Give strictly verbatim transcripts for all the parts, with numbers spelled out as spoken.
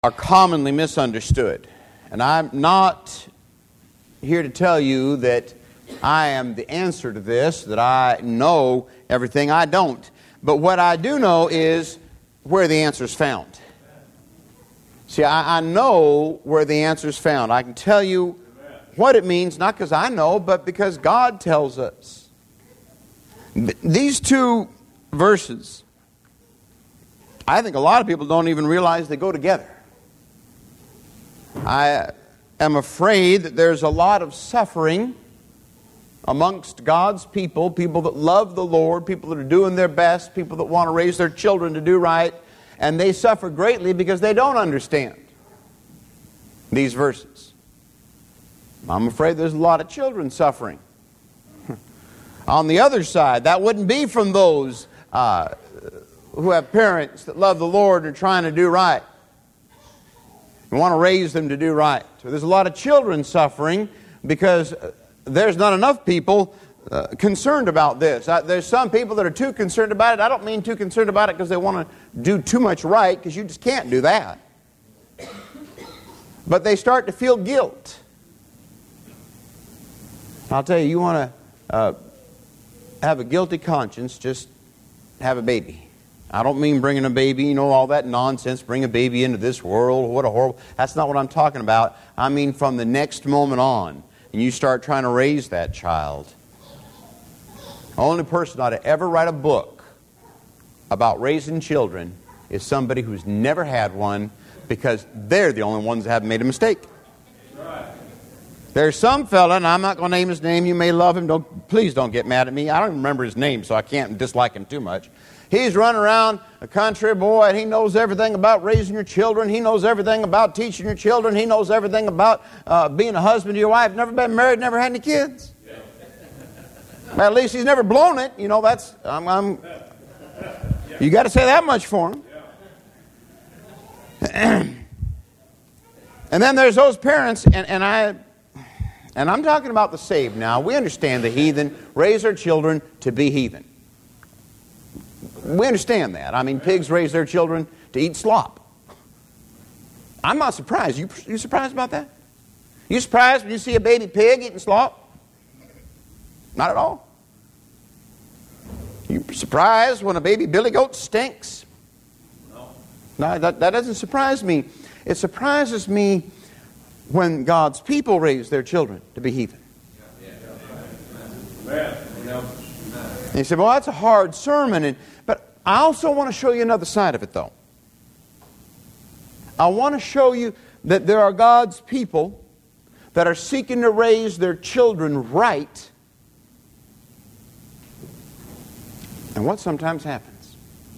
are commonly misunderstood. And I'm not here to tell you that I am the answer to this, that I know everything. I don't. But what I do know is where the answer is found. See, I, I know where the answer is found. I can tell you what it means, not because I know, but because God tells us. These two verses, I think a lot of people don't even realize they go together. I am afraid that there's a lot of suffering amongst God's people, people that love the Lord, people that are doing their best, people that want to raise their children to do right, and they suffer greatly because they don't understand these verses. I'm afraid there's a lot of children suffering. On the other side, that wouldn't be from those uh, who have parents that love the Lord and are trying to do right. We want to raise them to do right. So there's a lot of children suffering because there's not enough people uh, concerned about this. Uh, there's some people that are too concerned about it. I don't mean too concerned about it because they want to do too much right, because you just can't do that. But they start to feel guilt. I'll tell you, you want to uh, have a guilty conscience, just have a baby. I don't mean bringing a baby, you know, all that nonsense, bring a baby into this world, what a horrible... That's not what I'm talking about. I mean from the next moment on, and you start trying to raise that child. The only person ought to ever write a book about raising children is somebody who's never had one, because they're the only ones that haven't made a mistake. There's some fella, and I'm not going to name his name, you may love him, don't, please don't get mad at me. I don't even remember his name, so I can't dislike him too much. He's running around a country boy, and he knows everything about raising your children. He knows everything about teaching your children. He knows everything about uh, being a husband to your wife. Never been married, never had any kids. Yeah. Well, at least he's never blown it. You know, that's, I'm, I'm you got to say that much for him. Yeah. And then there's those parents, and, and I... And I'm talking about the saved now. We understand the heathen raise their children to be heathen. We understand that. I mean, pigs raise their children to eat slop. I'm not surprised. You, you surprised about that? You surprised when you see a baby pig eating slop? Not at all. You surprised when a baby billy goat stinks? No. No, that, that doesn't surprise me. It surprises me when God's people raise their children to be heathen. And you say, well, that's a hard sermon. And, but I also want to show you another side of it, though. I want to show you that there are God's people that are seeking to raise their children right. And what sometimes happens.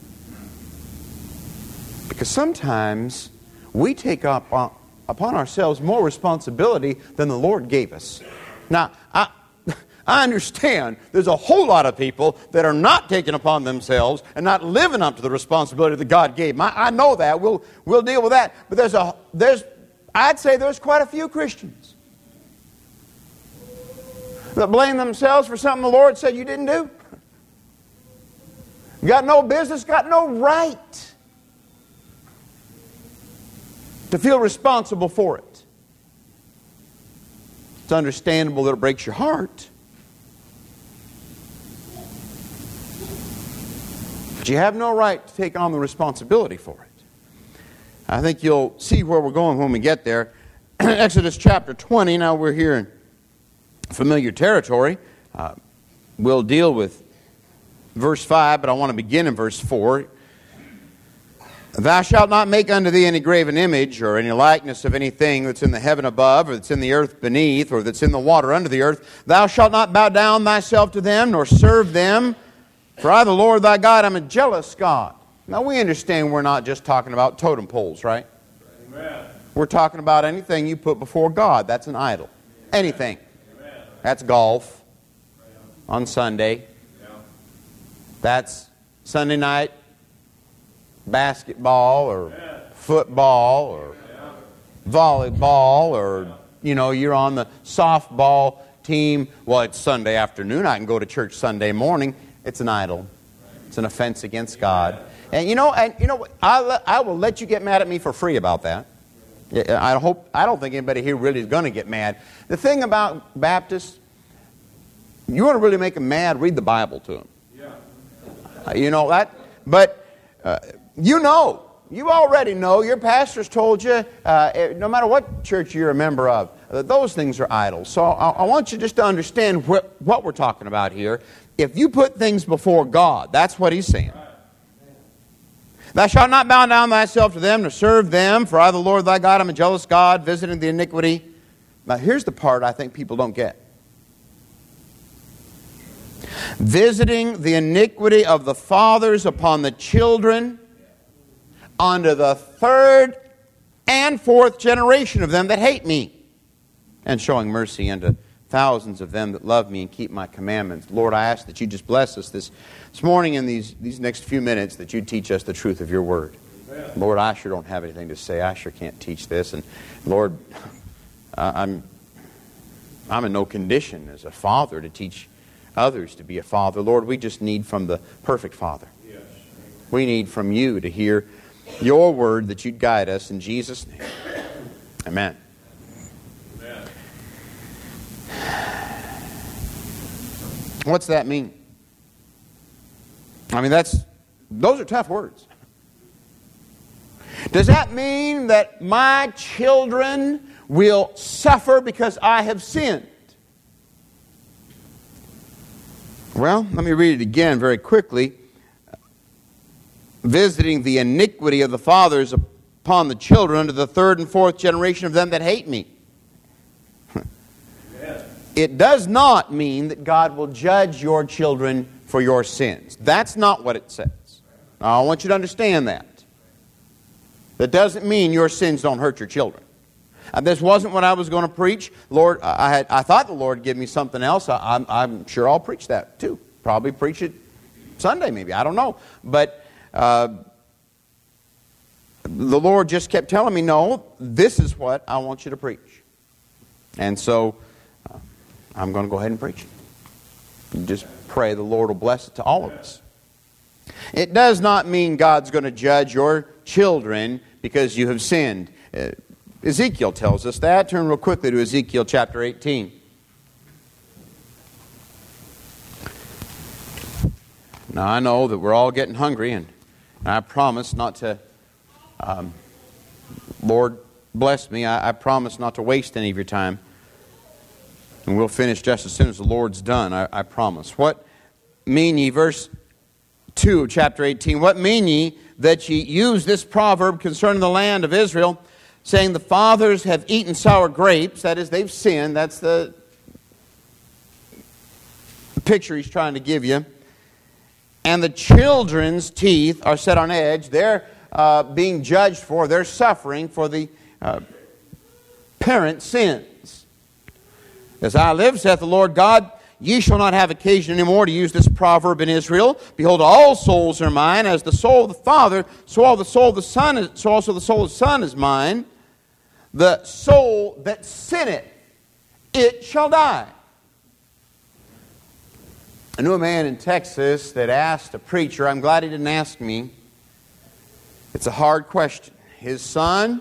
Because sometimes we take up on upon ourselves more responsibility than the Lord gave us. Now, I, I understand there's a whole lot of people that are not taking upon themselves and not living up to the responsibility that God gave them. I, I know that. We'll, we'll deal with that. But there's a, there's, I'd say there's quite a few Christians that blame themselves for something the Lord said you didn't do. Got no business, got no right to feel responsible for it. It's understandable that it breaks your heart. But you have no right to take on the responsibility for it. I think you'll see where we're going when we get there. Exodus chapter twenty, now we're here in familiar territory. Uh, we'll deal with verse five, but I want to begin in verse four. Thou shalt not make unto thee any graven image or any likeness of anything that's in the heaven above, or that's in the earth beneath, or that's in the water under the earth. Thou shalt not bow down thyself to them, nor serve them. For I, the Lord thy God, am a jealous God. Now we understand we're not just talking about totem poles, right? Amen. We're talking about anything you put before God. That's an idol. Anything. Amen. That's golf on Sunday. That's Sunday night basketball or football or volleyball, or, you know, you're on the softball team. Well, it's Sunday afternoon. I can go to church Sunday morning. It's an idol. It's an offense against God. And you know, and you know, I I will let you get mad at me for free about that. I hope I don't think anybody here really is going to get mad. The thing about Baptists, you want to really make them mad, read the Bible to them. Yeah. Uh, you know that? But uh, you know, you already know, your pastor's told you, uh, no matter what church you're a member of, uh, those things are idols. So I, I want you just to understand wh- what we're talking about here. If you put things before God, that's what he's saying. Thou shalt not bow down thyself to them to serve them, for I, the Lord thy God, am a jealous God, visiting the iniquity. Now here's the part I think people don't get. Visiting the iniquity of the fathers upon the children unto the third and fourth generation of them that hate me, and showing mercy unto thousands of them that love me and keep my commandments. Lord, I ask that you just bless us this, this morning in these, these next few minutes, that you teach us the truth of your word. Amen. Lord, I sure don't have anything to say. I sure can't teach this. And Lord, I'm, I'm in no condition as a father to teach others to be a father. Lord, we just need from the perfect Father. Yes. We need from you to hear your word, that you'd guide us in Jesus' name. Amen. Amen. What's that mean? I mean, that's those are tough words. Does that mean that my children will suffer because I have sinned? Well, let me read it again very quickly. Visiting the iniquity of the fathers upon the children unto the third and fourth generation of them that hate me. It does not mean that God will judge your children for your sins. That's not what it says. Now, I want you to understand that. That doesn't mean your sins don't hurt your children. And this wasn't what I was going to preach. Lord, I had I thought the Lord would give me something else. I, I'm, I'm sure I'll preach that too. Probably preach it Sunday maybe. I don't know. But uh, the Lord just kept telling me, no, this is what I want you to preach. And so uh, I'm going to go ahead and preach it. Just pray the Lord will bless it to all of us. It does not mean God's going to judge your children because you have sinned. Uh, Ezekiel tells us that. Turn real quickly to Ezekiel chapter eighteen. Now I know that we're all getting hungry, and I promise not to, um, Lord bless me, I, I promise not to waste any of your time. And we'll finish just as soon as the Lord's done, I, I promise. What mean ye, verse two of chapter eighteen, what mean ye that ye use this proverb concerning the land of Israel, saying the fathers have eaten sour grapes, that is, they've sinned, that's the picture he's trying to give you, and the children's teeth are set on edge, they're uh, being judged for, they're suffering for the uh, parent sins. As I live, saith the Lord God, ye shall not have occasion any more to use this proverb in Israel. Behold, all souls are mine, as the soul of the Father, so all the soul of the Son is, so also the soul of the Son is mine. The soul that sinneth, it shall die. I knew a man in Texas that asked a preacher, I'm glad he didn't ask me. It's a hard question. His son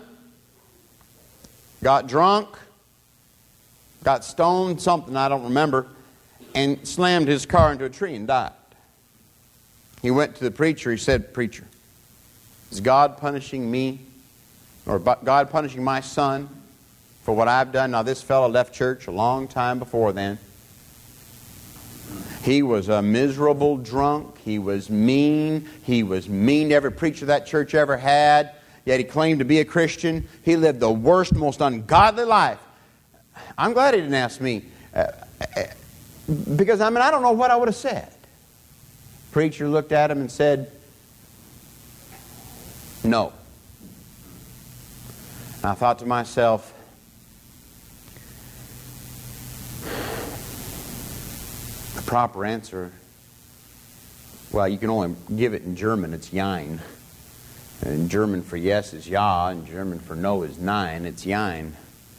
got drunk, got stoned, something I don't remember, and slammed his car into a tree and died. He went to the preacher, he said, Preacher, is God punishing me, or God punishing my son for what I've done? Now this fellow left church a long time before then. He was a miserable drunk. He was mean. He was mean to every preacher that church ever had. Yet he claimed to be a Christian. He lived the worst, most ungodly life. I'm glad he didn't ask me. Uh, because, I mean, I don't know what I would have said. Preacher looked at him and said, no. And I thought to myself, the proper answer, well, you can only give it in German. It's Jein. In German for yes is ja, and German for no is nein. It's Jein.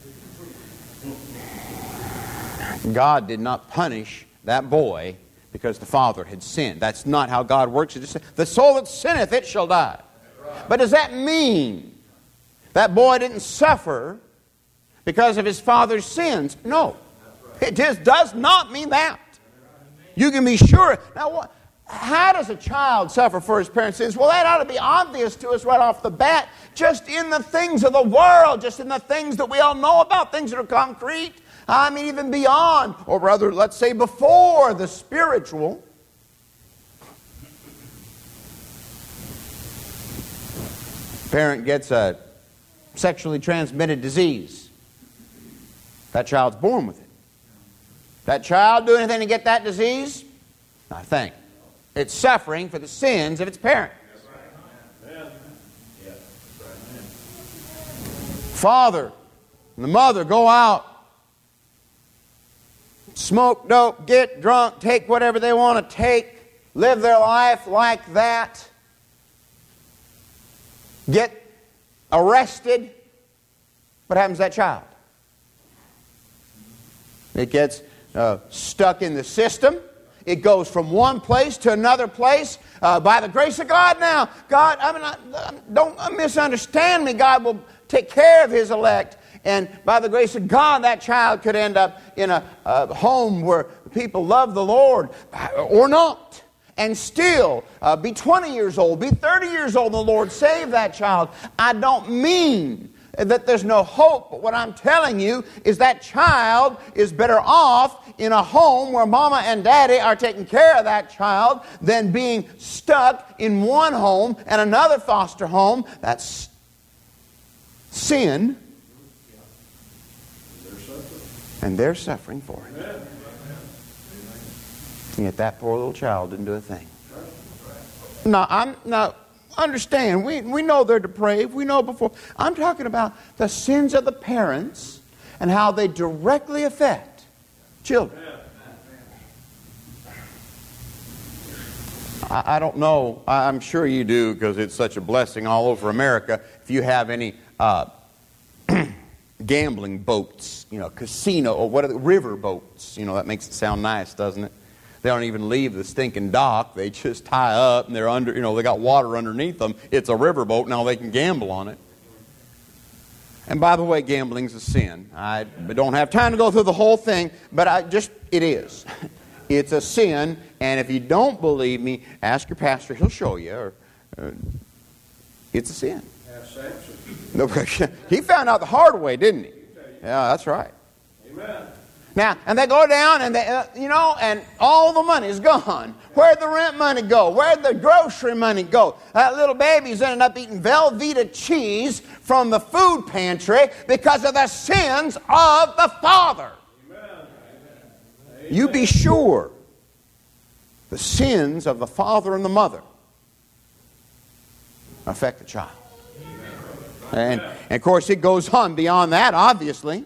God did not punish that boy because the father had sinned. That's not how God works. It just says, the soul that sinneth, it shall die. But does that mean That boy didn't suffer because of his father's sins. No. It just does not mean that. You can be sure. Now, what, how does a child suffer for his parents' sins? Well, that ought to be obvious to us right off the bat. Just in the things of the world, just in the things that we all know about, things that are concrete. I mean, even beyond, or rather, let's say before the spiritual. Parent gets a sexually transmitted disease. That child's born with it. That child do anything to get that disease? Not a thing. It's suffering for the sins of its parent. Father and the mother go out, smoke dope, get drunk, take whatever they want to take, live their life like that, get arrested. What happens to that child? It gets uh, stuck in the system. It goes from one place to another place uh, by the grace of God. Now, God, I mean, I, don't misunderstand me. God will take care of His elect. And by the grace of God, that child could end up in a, a home where people love the Lord or not. And still uh, be twenty years old, be thirty years old, and the Lord save that child. I don't mean that there's no hope, but what I'm telling you is that child is better off in a home where mama and daddy are taking care of that child than being stuck in one home and another foster home. That's sin. And they're suffering for it. And yet that poor little child didn't do a thing. Now, I'm now understand, we, we know they're depraved. We know before. I'm talking about the sins of the parents and how they directly affect children. I, I don't know. I'm sure you do, because it's such a blessing all over America. If you have any uh, gambling boats, you know, casino, or what are the river boats, you know, that makes it sound nice, doesn't it? They don't even leave the stinking dock. They just tie up, and they're under, you know, they got water underneath them. It's a riverboat. Now they can gamble on it. And by the way, gambling's a sin. I don't have time to go through the whole thing, but I just, it is. It's a sin, and if you don't believe me, ask your pastor. He'll show you. Or, uh, it's a sin. No, he found out the hard way, didn't he? Yeah, that's right. Amen. Now, and they go down, and they, uh, you know, and all the money's gone. Where'd the rent money go? Where'd the grocery money go? That little baby's ended up eating Velveeta cheese from the food pantry because of the sins of the father. Amen. You be sure the sins of the father and the mother affect the child. And, and of course, it goes on beyond that, obviously.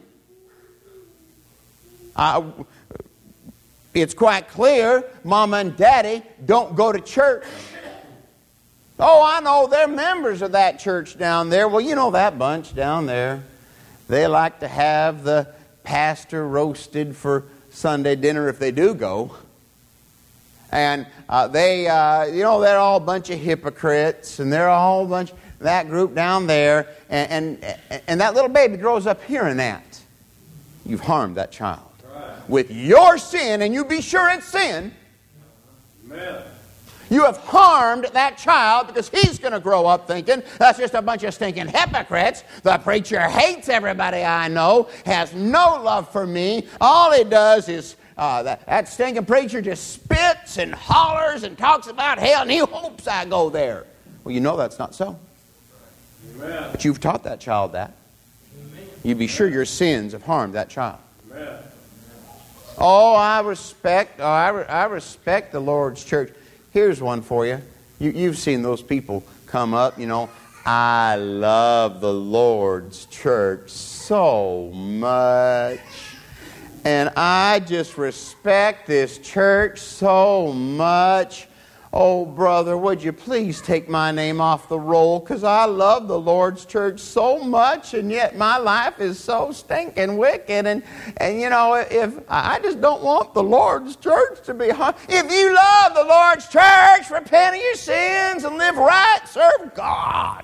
Uh, it's quite clear Mama and Daddy don't go to church. Oh, I know, they're members of that church down there. Well, you know that bunch down there. They like to have the pastor roasted for Sunday dinner if they do go. And uh, they, uh, you know, they're all a bunch of hypocrites, and they're all a bunch, that group down there. And, and, and that little baby grows up hearing that. You've harmed that child. With your sin, and you be sure it's sin, amen, you have harmed that child, because he's going to grow up thinking, that's just a bunch of stinking hypocrites. The preacher hates everybody I know, has no love for me. All he does is, uh, that, that stinking preacher just spits and hollers and talks about hell, and he hopes I go there. Well, you know that's not so. Amen. But you've taught that child that. Amen. You be sure your sins have harmed that child. Amen. Oh, I respect, oh, I, re, I respect the Lord's church. Here's one for you. you. You've seen those people come up, you know. I love the Lord's church so much. And I just respect this church so much. Oh, brother, would you please take my name off the roll? Because I love the Lord's church so much, and yet my life is so stinking wicked. And, and you know, if I just don't want the Lord's church to be hard. If you love the Lord's church, repent of your sins and live right, serve God. Amen.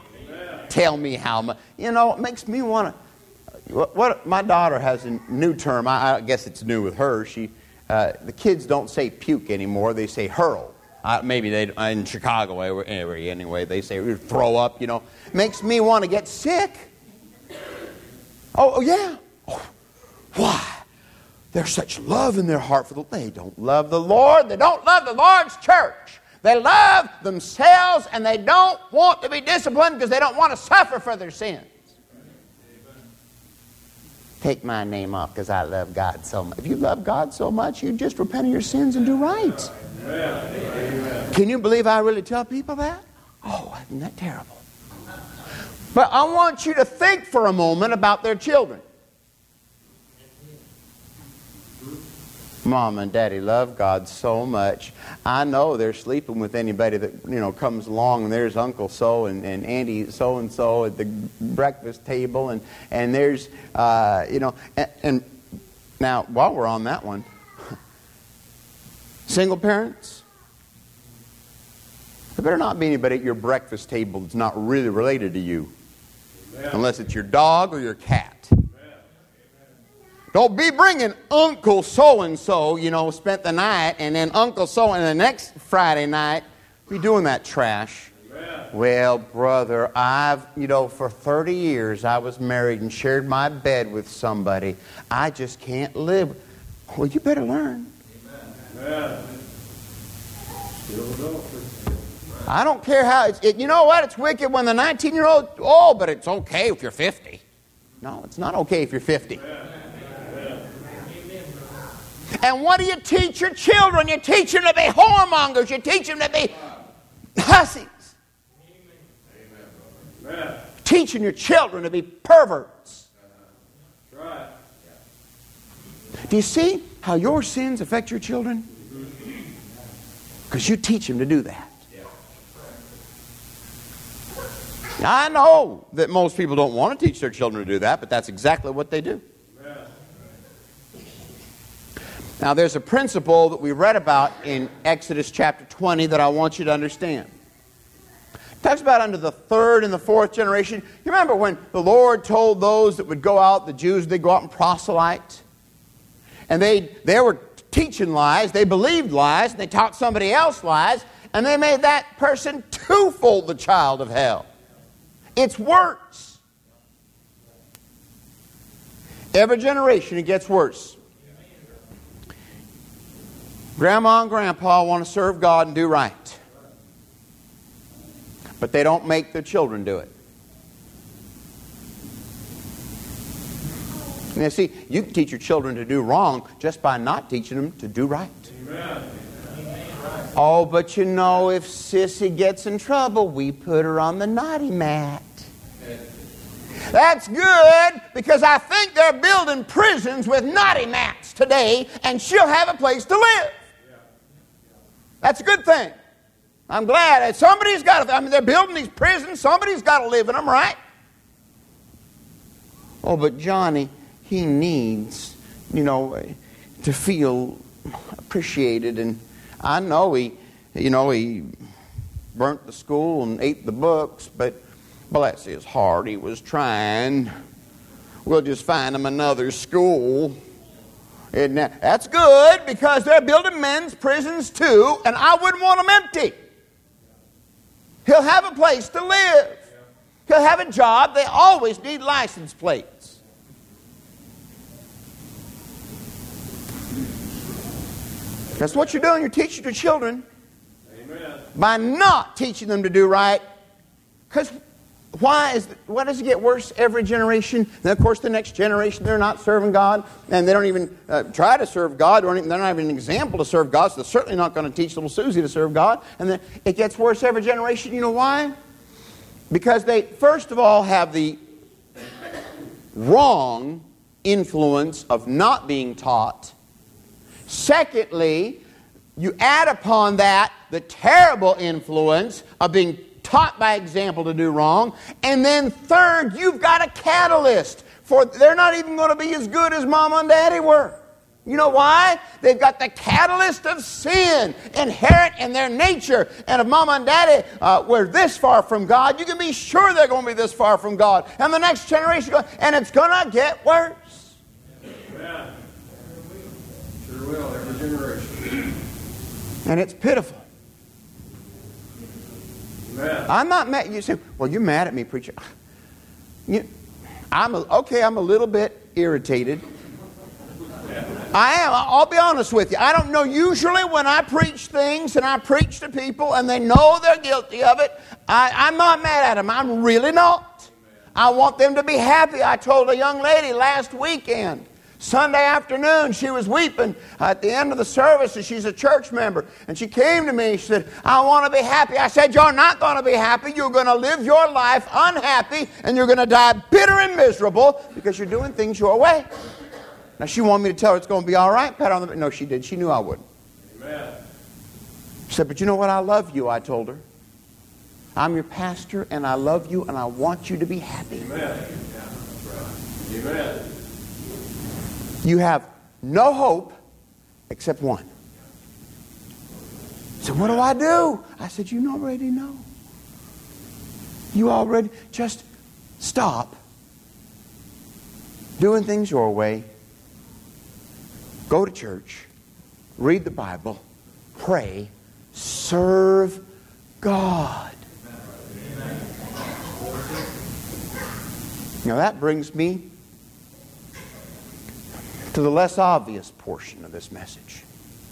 Tell me how much. You know, it makes me want to. What, what my daughter has a new term. I, I guess it's new with her. She, uh, the kids don't say puke anymore. They say hurl. Uh, maybe they in Chicago area anyway. They say throw up. You know, makes me want to get sick. Oh, oh yeah. Oh, why? There's such love in their heart for the. They don't love the Lord. They don't love the Lord's church. They love themselves, and they don't want to be disciplined because they don't want to suffer for their sins. Take my name off because I love God so much. If you love God so much, you just repent of your sins and do right. Amen. Can you believe I really tell people that? Oh, isn't that terrible? But I want you to think for a moment about their children. Mom and Daddy love God so much. I know they're sleeping with anybody that, you know, comes along. And there's Uncle so and, and Auntie so and so at the breakfast table, and and there's uh, you know. And, and now, while we're on that one, single parents, there better not be anybody at your breakfast table that's not really related to you, Amen. Unless it's your dog or your cat. Don't be bringing Uncle so-and-so, you know, spent the night, and then Uncle so, and the next Friday night, be doing that trash. Amen. Well, brother, I've, you know, for thirty years, I was married and shared my bed with somebody. I just can't live. Well, you better learn. Amen. I don't care how, it's, it, you know what, it's wicked when the nineteen-year-old, oh, but it's okay if you're fifty. No, it's not okay if you're fifty. Amen. And what do you teach your children? You teach them to be whoremongers. You teach them to be hussies. Amen. Teaching your children to be perverts. Uh-huh. Right. Do you see how your sins affect your children? Because you teach them to do that. Now, I know that most people don't want to teach their children to do that, but that's exactly what they do. Now, there's a principle that we read about in Exodus chapter twenty that I want you to understand. It talks about under the third and the fourth generation. You remember when the Lord told those that would go out, the Jews, they'd go out and proselyte? And they, they were teaching lies, they believed lies, and they taught somebody else lies, and they made that person twofold the child of hell. It's worse. Every generation it gets worse. Grandma and Grandpa want to serve God and do right. But they don't make their children do it. Now see, you can teach your children to do wrong just by not teaching them to do right. Amen. Oh, but you know, if Sissy gets in trouble, we put her on the naughty mat. That's good, because I think they're building prisons with naughty mats today, and she'll have a place to live. That's a good thing. I'm glad that somebody's got to, I mean, they're building these prisons, somebody's got to live in them, right? Oh, but Johnny, he needs, you know, to feel appreciated. And I know he, you know, he burnt the school and ate the books, but bless his heart, he was trying. We'll just find him another school. And that's good, because they're building men's prisons too, and I wouldn't want them empty. He'll have a place to live. He'll have a job. They always need license plates. That's what you're doing. You're teaching your children. Amen. By not teaching them to do right. Because why is why does it get worse every generation? And of course, the next generation, they're not serving God, and they don't even uh, try to serve God, or they're not even an example to serve God, so they're certainly not going to teach little Susie to serve God. And then it gets worse every generation. You know why? Because they, first of all, have the wrong influence of not being taught. Secondly, you add upon that the terrible influence of being taught by example to do wrong. And then third, you've got a catalyst. For they're not even going to be as good as Mama and Daddy were. You know why? They've got the catalyst of sin inherent in their nature. And if mama and daddy uh, were this far from God, you can be sure they're going to be this far from God. And the next generation, and it's going to get worse. Amen. Sure will, every generation. And it's pitiful. Amen. I'm not mad. You say, well, you're mad at me, preacher. You, I'm a, okay, I'm a little bit irritated. I am. I'll be honest with you. I don't know. Usually when I preach things and I preach to people and they know they're guilty of it, I, I'm not mad at them. I'm really not. I want them to be happy. I told a young lady last weekend, Sunday afternoon, she was weeping at the end of the service, and she's a church member. And she came to me and she said, I want to be happy. I said, you're not going to be happy. You're going to live your life unhappy, and you're going to die bitter and miserable because you're doing things your way. Now, she wanted me to tell her it's going to be all right. Pat on the, no, she did. She knew I wouldn't. Amen. She said, but you know what? I love you, I told her. I'm your pastor, and I love you, and I want you to be happy. Amen. Yeah, that's right. Amen. You have no hope except one. So what do I do? I said, you already know. You already, just stop doing things your way. Go to church, read the Bible, pray, serve God. Now that brings me to the less obvious portion of this message.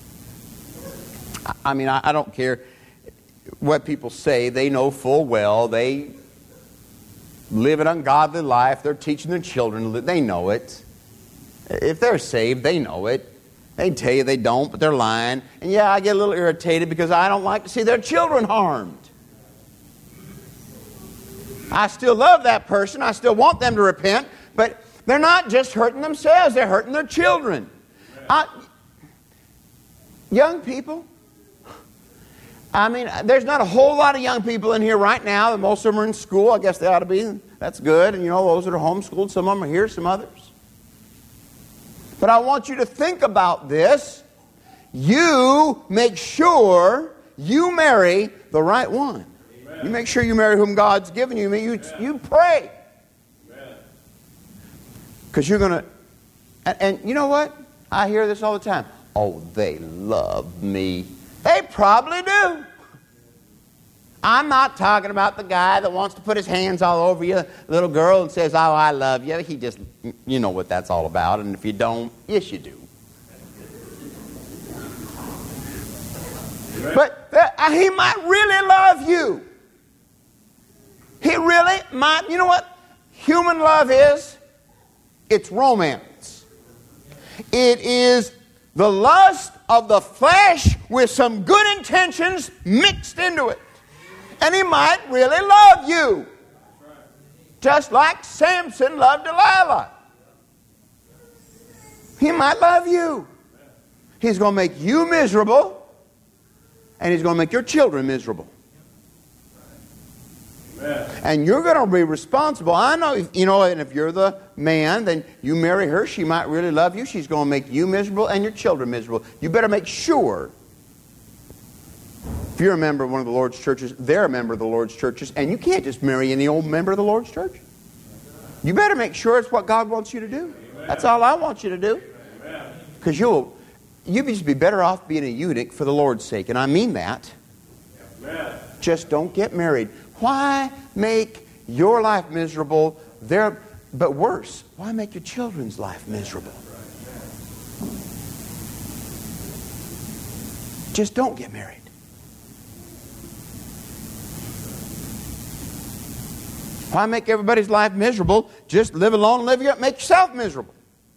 I mean, I don't care what people say. They know full well. They live an ungodly life. They're teaching their children. They know it. If they're saved, they know it. They tell you they don't, but they're lying. And yeah, I get a little irritated because I don't like to see their children harmed. I still love that person. I still want them to repent. But they're not just hurting themselves. They're hurting their children. I, young people. I mean, there's not a whole lot of young people in here right now. Most of them are in school. I guess they ought to be. That's good. And you know, those that are homeschooled, some of them are here, some others. But I want you to think about this. You make sure you marry the right one. Amen. You make sure you marry whom God's given you. You, you pray. Because you're going to... And, and you know what? I hear this all the time. Oh, they love me. They probably do. I'm not talking about the guy that wants to put his hands all over you, little girl, and says, oh, I love you. He just, you know what that's all about. And if you don't, yes, you do. But uh, he might really love you. He really might. You know what human love is? It's romance. It is the lust of the flesh with some good intentions mixed into it. And he might really love you. Just like Samson loved Delilah. He might love you. He's going to make you miserable. And he's going to make your children miserable. And you're going to be responsible. I know, you know, and if you're the man, then you marry her. She might really love you. She's going to make you miserable and your children miserable. You better make sure. If you're a member of one of the Lord's churches, they're a member of the Lord's churches, and you can't just marry any old member of the Lord's church. You better make sure it's what God wants you to do. Amen. That's all I want you to do. Because you'll, you'll just be better off being a eunuch for the Lord's sake, and I mean that. Amen. Just don't get married. Why make your life miserable? There, but worse, why make your children's life miserable? Just don't get married. Why make everybody's life miserable? Just live alone and live your, make yourself miserable.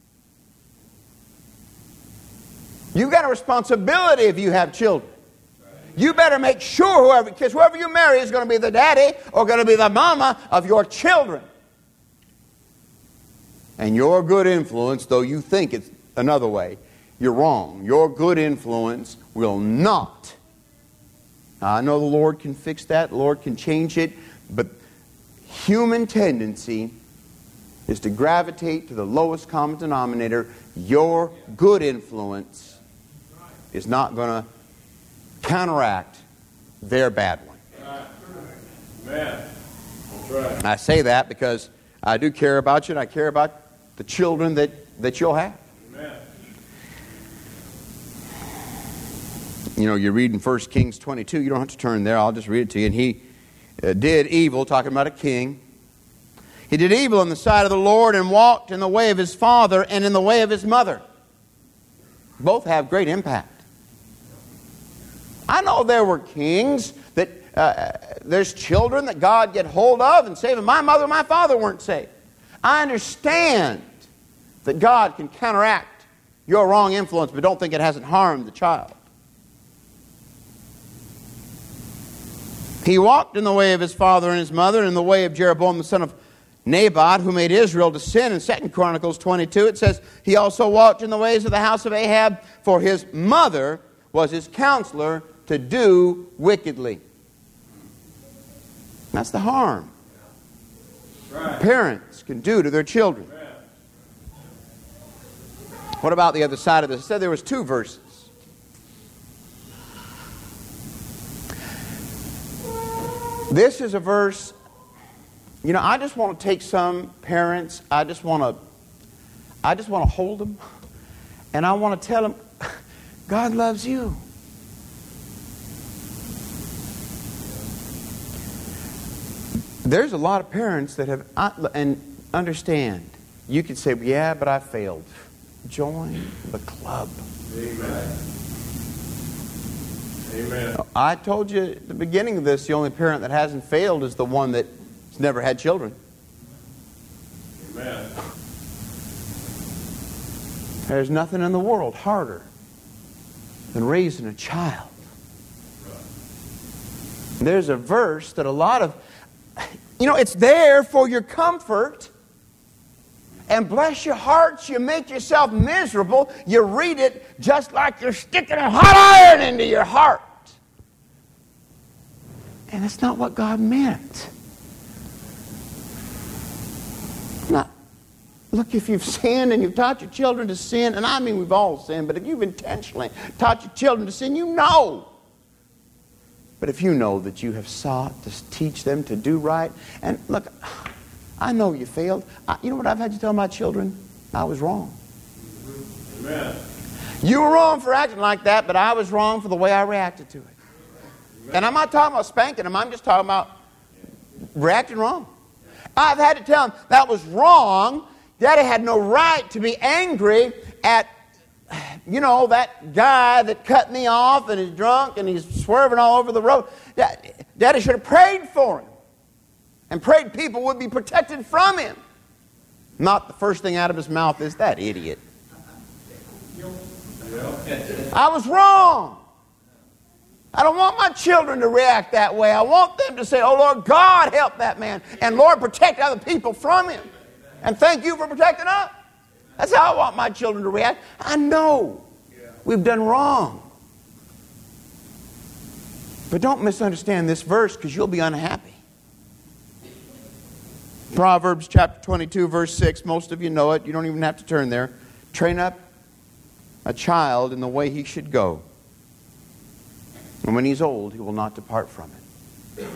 You've got a responsibility if you have children. You better make sure whoever, because whoever you marry is going to be the daddy or going to be the mama of your children. And your good influence, though you think it's another way, you're wrong. Your good influence will not. Now, I know the Lord can fix that. The Lord can change it. But human tendency is to gravitate to the lowest common denominator. Your good influence is not going to counteract their bad one. Amen. That's right. I say that because I do care about you, and I care about the children that, that you'll have. Amen. You know, you read in First Kings twenty-two, you don't have to turn there, I'll just read it to you. And he uh, did evil, talking about a king. He did evil in the sight of the Lord and walked in the way of his father and in the way of his mother. Both have great impact. I know there were kings that, uh, there's children that God get hold of and save them. My mother and my father weren't saved. I understand that God can counteract your wrong influence, but don't think it hasn't harmed the child. He walked in the way of his father and his mother, and in the way of Jeroboam the son of Nabat, who made Israel to sin. In Second Chronicles twenty-two, it says, he also walked in the ways of the house of Ahab, for his mother was his counselor to do wickedly. That's the harm Right. parents can do to their children. Amen. What about the other side of this? I said there was two verses. This is a verse, you know, I just want to take some parents, I just want to, I just want to hold them, and I want to tell them, God loves you. There's a lot of parents that have, and understand, you could say, yeah, but I failed. Join the club. Amen. Amen. I told you at the beginning of this, the only parent that hasn't failed is the one that's never had children. Amen. There's nothing in the world harder than raising a child. There's a verse that a lot of, you know, it's there for your comfort. And bless your hearts, you make yourself miserable. You read it just like you're sticking a hot iron into your heart. And that's not what God meant. Not, look, if you've sinned and you've taught your children to sin, and I mean we've all sinned, but if you've intentionally taught your children to sin, you know. But if you know that you have sought to teach them to do right, and look, I know you failed. I, you know what I've had to tell my children? I was wrong. Amen. You were wrong for acting like that, but I was wrong for the way I reacted to it. Amen. And I'm not talking about spanking them. I'm just talking about reacting wrong. I've had to tell them that was wrong. Daddy had no right to be angry at, you know, that guy that cut me off and he's drunk and he's swerving all over the road. Daddy should have prayed for him. And prayed people would be protected from him. Not the first thing out of his mouth is, that idiot. I was wrong. I don't want my children to react that way. I want them to say, oh Lord, God help that man. And Lord, protect other people from him. And thank you for protecting us. That's how I want my children to react. I know we've done wrong. But don't misunderstand this verse, because you'll be unhappy. Proverbs chapter twenty-two, verse six. Most of you know it. You don't even have to turn there. Train up a child in the way he should go. And when he's old, he will not depart from it.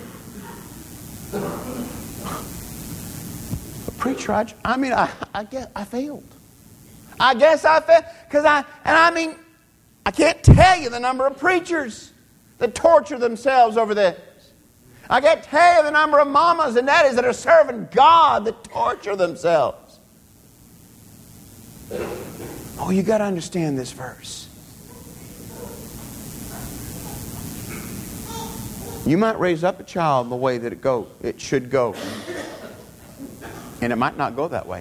But preacher, I, I mean, I, I guess I failed. I guess I failed. Because I, and I mean, I can't tell you the number of preachers that torture themselves over this. I can't tell you the number of mamas and daddies that are serving God that torture themselves. Oh, you got to understand this verse. You might raise up a child in the way that it go, it should go. And it might not go that way.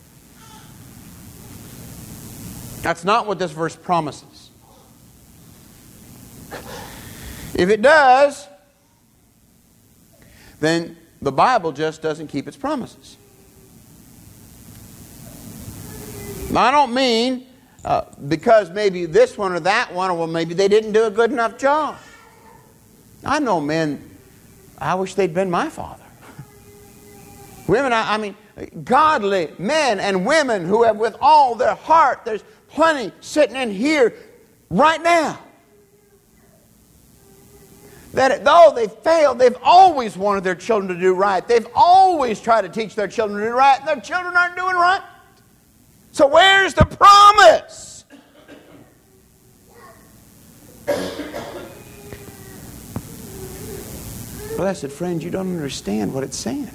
That's not what this verse promises. If it does, then the Bible just doesn't keep its promises. Now, I don't mean uh, because maybe this one or that one, or well, maybe they didn't do a good enough job. I know men, I wish they'd been my father. Women, I, I mean, godly men and women who have with all their heart. There's plenty sitting in here right now that though they've failed, they've always wanted their children to do right. They've always tried to teach their children to do right, and their children aren't doing right. So where's the promise? Blessed friends, you don't understand what it's saying.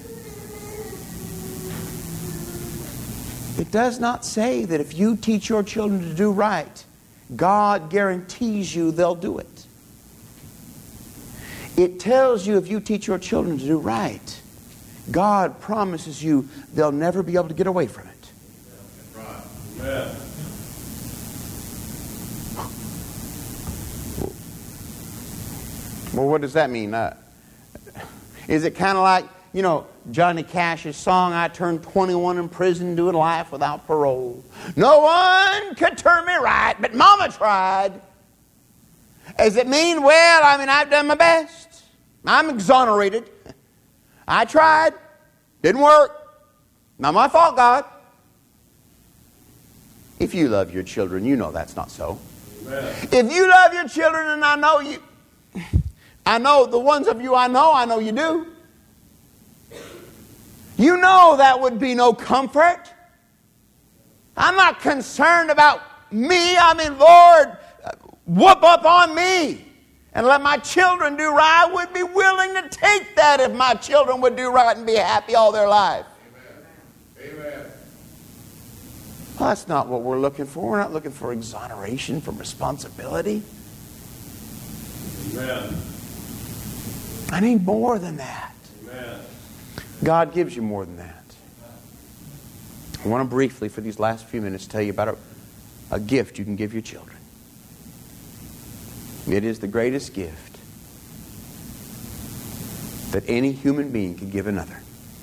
It does not say that if you teach your children to do right, God guarantees you they'll do it. It tells you if you teach your children to do right, God promises you they'll never be able to get away from it. Amen. Well, what does that mean? Uh, is it kind of like, you know, Johnny Cash's song, I turned twenty-one in prison doing life without parole. No one could turn me right, but Mama tried. Does it mean, well, I mean, I've done my best. I'm exonerated. I tried. Didn't work. Not my fault, God. If you love your children, you know that's not so. Amen. If you love your children, and I know you, I know the ones of you I know, I know you do. You know that would be no comfort. I'm not concerned about me. I mean, Lord, whoop up on me and let my children do right. I would be willing to take that if my children would do right and be happy all their life. Amen. Amen. Well, that's not what we're looking for. We're not looking for exoneration from responsibility. Amen. I need more than that. Amen. God gives you more than that. I want to briefly, for these last few minutes, tell you about a, a gift you can give your children. It is the greatest gift that any human being can give another.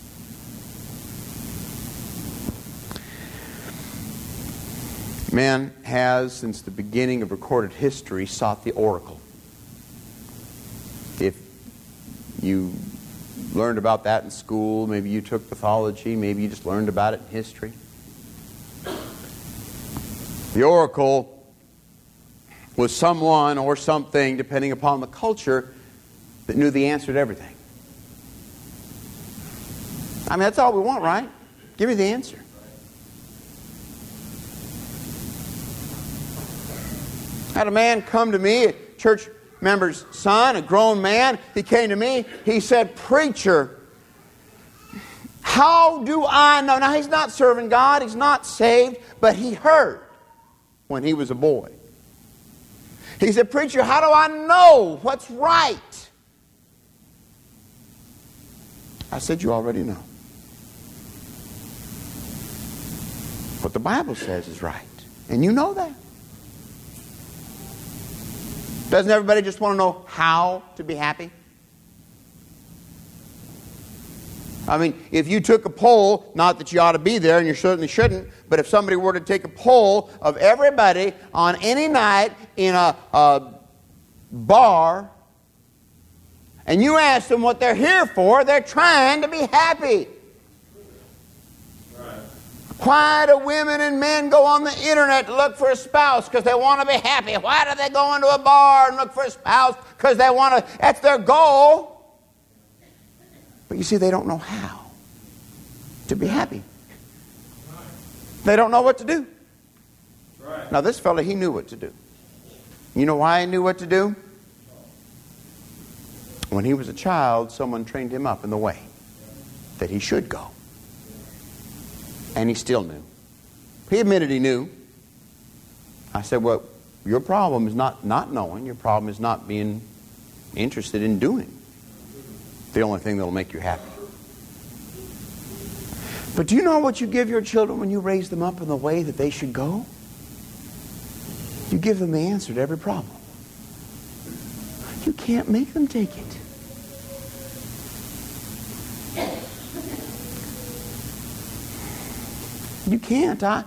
Man has, since the beginning of recorded history, sought the oracle. If you learned about that in school, maybe you took pathology, maybe you just learned about it in history. The oracle was someone or something, depending upon the culture, that knew the answer to everything. I mean, that's all we want, right? Give me the answer. I had a man come to me, a church member's son, a grown man. He came to me. He said, "Preacher, how do I know?" Now, he's not serving God. He's not saved. But he heard when he was a boy. He said, "Preacher, how do I know what's right?" I said, "You already know. What the Bible says is right. And you know that. Doesn't everybody just want to know how to be happy? I mean, if you took a poll, not that you ought to be there, and you certainly shouldn't, but if somebody were to take a poll of everybody on any night in a, a bar, and you ask them what they're here for, they're trying to be happy. Why do women and men go on the internet to look for a spouse? Because they want to be happy. Why do they go into a bar and look for a spouse? Because they want to, that's their goal. But you see, they don't know how to be happy. They don't know what to do. Right. Now this fellow, he knew what to do. You know why he knew what to do? When he was a child, someone trained him up in the way that he should go. And he still knew. He admitted he knew. I said, well, your problem is not not knowing. Your problem is not being interested in doing the only thing that will make you happy. But do you know what you give your children when you raise them up in the way that they should go? You give them the answer to every problem. You can't make them take it. You can't. I,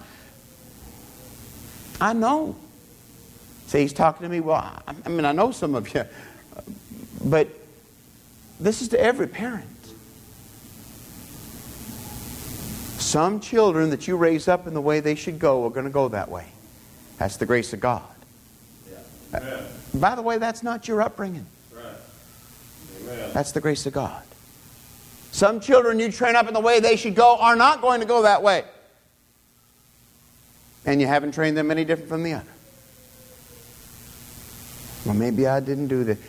I know. See, he's talking to me. Well, I, I mean, I know some of you. But this is to every parent. Some children that you raise up in the way they should go are going to go that way. That's the grace of God. Yeah. Amen. By the way, that's not your upbringing. Right. Amen. That's the grace of God. Some children you train up in the way they should go are not going to go that way. And you haven't trained them any different from the other. Well, maybe I didn't do that.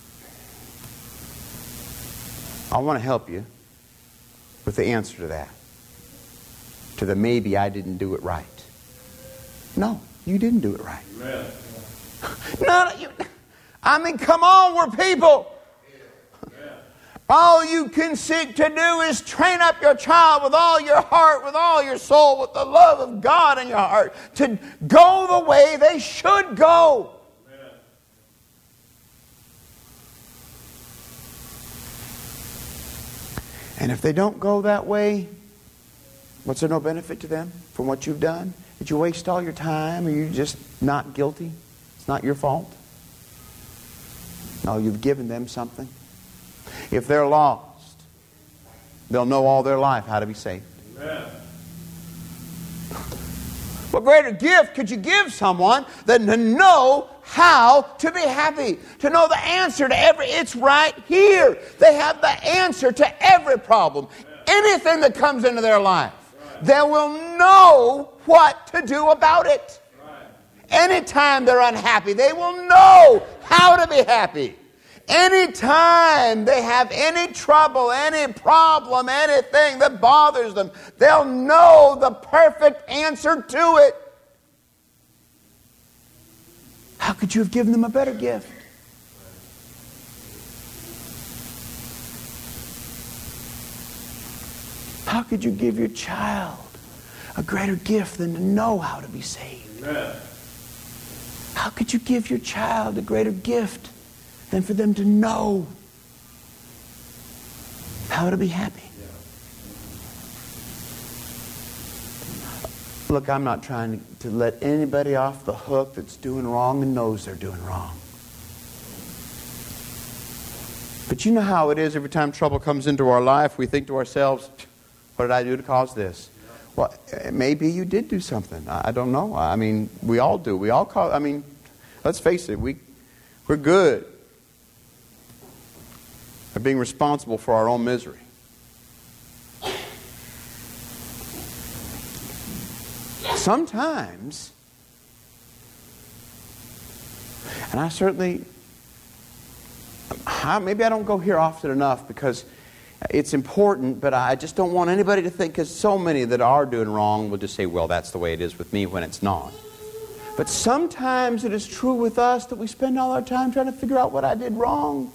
I want to help you with the answer to that. To the maybe I didn't do it right. No, you didn't do it right. Amen. No, you, I mean, come on, we're people. Amen. All you can seek to do is train up your child with all your heart, with all your soul, with the love of God in your heart, to go the way they should go. Amen. And if they don't go that way, what's there no benefit to them from what you've done? Did you waste all your time? Are you just not guilty? It's not your fault. No, you've given them something. If they're lost, they'll know all their life how to be saved. Amen. What greater gift could you give someone than to know how to be happy? To know the answer to every... It's right here. They have the answer to every problem. Anything that comes into their life. They will know what to do about it. Anytime they're unhappy, they will know how to be happy. Anytime they have any trouble, any problem, anything that bothers them, they'll know the perfect answer to it. How could you have given them a better gift? How could you give your child a greater gift than to know how to be saved? Amen. How could you give your child a greater gift than for them to know how to be happy? Yeah. Look, I'm not trying to, to let anybody off the hook that's doing wrong and knows they're doing wrong. But you know how it is every time trouble comes into our life, we think to ourselves, what did I do to cause this? Well, maybe you did do something. I don't know. I mean, we all do. We all call. I mean, let's face it. We we're good at being responsible for our own misery. Sometimes, and I certainly, I, maybe I don't go here often enough because it's important, but I just don't want anybody to think, because so many that are doing wrong will just say, well, that's the way it is with me, when it's not. But sometimes it is true with us that we spend all our time trying to figure out what I did wrong.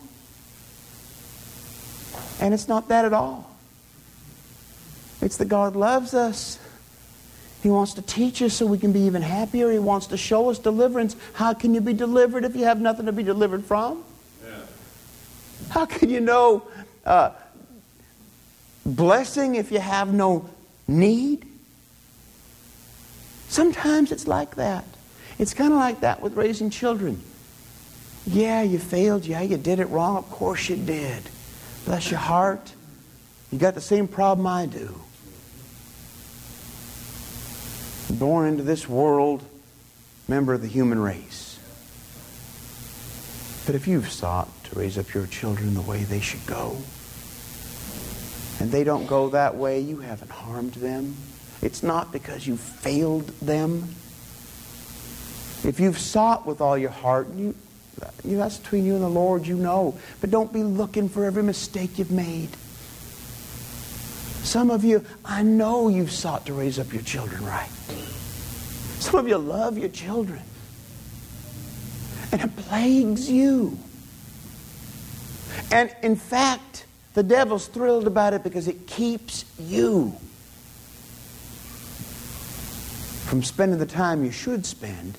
And it's not that at all. It's that God loves us. He wants to teach us so we can be even happier. He wants to show us deliverance. How can you be delivered if you have nothing to be delivered from? Yeah. How can you know uh, blessing if you have no need? Sometimes it's like that. It's kind of like that with raising children. Yeah, you failed. Yeah, you did it wrong. Of course you did. Bless your heart. You got the same problem I do. Born into this world, member of the human race. But if you've sought to raise up your children the way they should go, and they don't go that way, you haven't harmed them. It's not because you failed them. If you've sought with all your heart, you, you, that's between you and the Lord, you know. But don't be looking for every mistake you've made. Some of you, I know you've sought to raise up your children right. Some of you love your children. And it plagues you. And in fact, the devil's thrilled about it because it keeps you from spending the time you should spend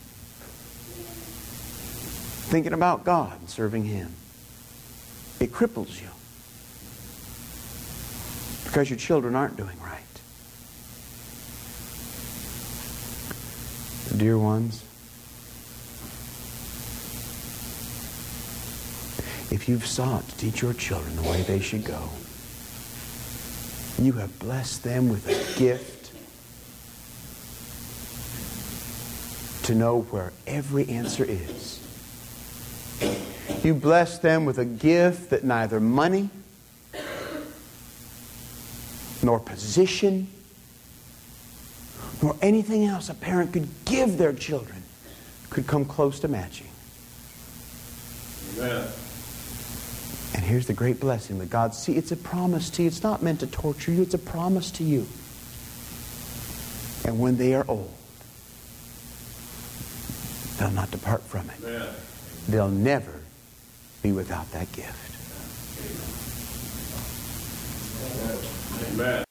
thinking about God and serving Him. It cripples you because your children aren't doing right. Dear ones, if you've sought to teach your children the way they should go, you have blessed them with a gift to know where every answer is. You bless them with a gift that neither money nor position nor anything else a parent could give their children could come close to matching. Amen. And here's the great blessing that God, see, it's a promise to you. It's not meant to torture you. It's a promise to you. And when they are old, they'll not depart from it. Amen. They'll never be without that gift. Amen.